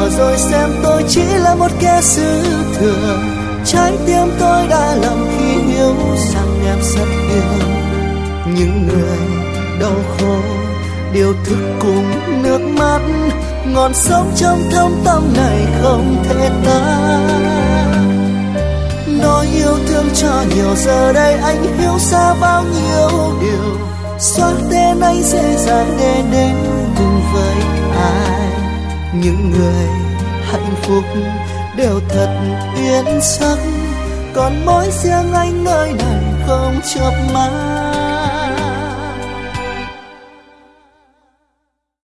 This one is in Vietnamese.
lừa rồi xem tôi chỉ là một kẻ dư thừa. Trái tim tôi đã lầm khi yêu rằng em rất yêu. Những người đau khổ điều thức cùng nước mắt, ngọn sóng trong thâm tâm này không thể tan. Nói yêu thương cho nhiều, giờ đây anh hiểu ra bao nhiêu điều. Xóa tên anh dễ dàng để đến cùng với ai. Những người hạnh phúc đều thật yên giấc, còn mỗi riêng anh nơi này không chợp mắt.